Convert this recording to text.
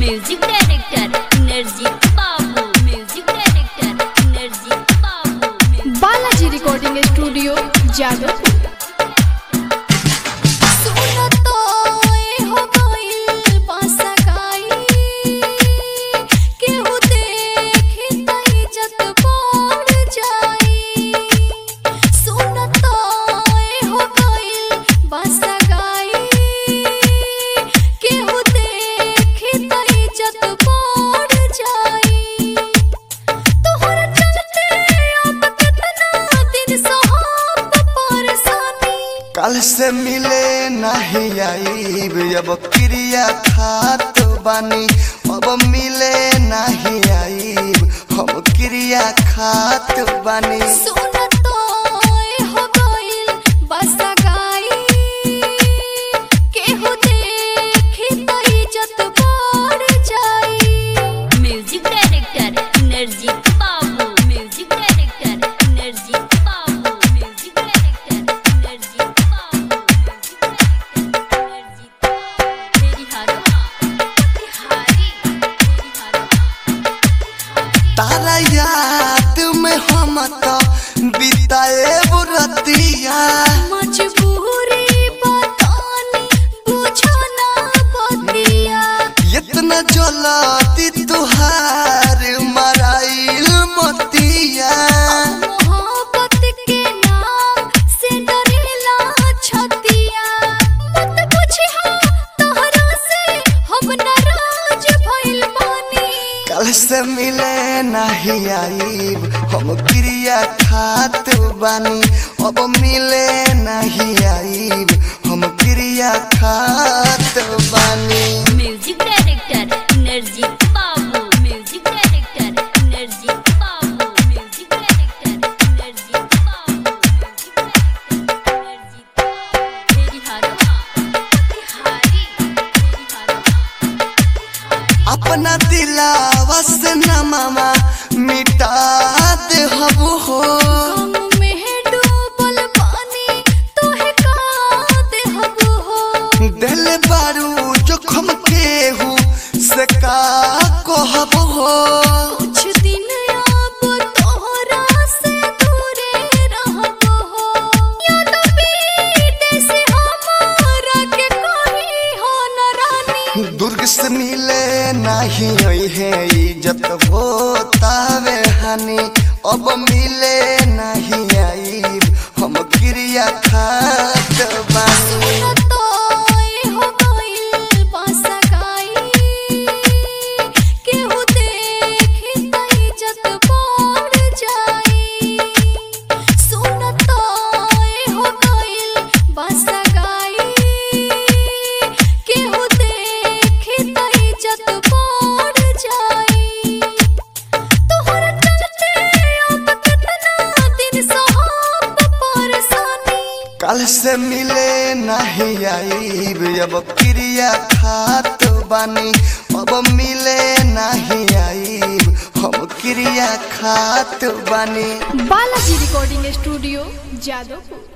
Music director Narjit बाबू, music director Narjit Babu. Balaji recording studio Jadavpur. कल से मिले नहीं आईब, अब क्रिया खात बानी। अब मिले नहीं आईब, हम क्रिया खात बानी। म्यूजिक डायरेक्टर नरजीत बाबू, म्यूजिक डायरेक्टर नरजीत बाबू, म्यूजिक डायरेक्टर नरजीत बाबू, नरजीत तेरी हारवा तिहारी, तेरी हारवा तारा याद में हम तो बिताए बुरतिया। मजबूरी बतानी बुझो ना बतिया। इतना जलती तुहार मराइल मतिया। मोहब्बत के नाम से डरेला छतिया। मत पूछिहा तोहरा से हम नाराज भइल बानी। कल से मिले नहीं आईब, हम क्रिया खात बानी। अब मिले नहीं आईब, हम क्रिया खात बानी। म्यूजिक डायरेक्टर नरजीत बाबू, म्यूजिक डायरेक्टर नरजीत बाबू, म्यूजिक डायरेक्टर नरजीत बाबू, म्यूजिक डायरेक्टर तेरी हारवा तिहारी, तेरी हारवा। अपना दिलावा से न मामा मिटा दे हबू हो। गम में डूबल पानी तोहे का देहबू हो। दिल बारू जोखम केहू से का कहबू हो। कुछ दिन अब तोहरा से दूरे रहबू हो। याद बीते से हमारा के कोई हो न रानी। दुर्ग से मिले नहीं होई है इज्जत होतावे हानि। अब मिले नहीं आईब, हम क्रिया खात बानी। कल से मिले नहीं आईब, अब क्रिया खात बानी। अब मिले नहीं आईब, हम क्रिया खात बानी। Balaji recording studio Jadavpur.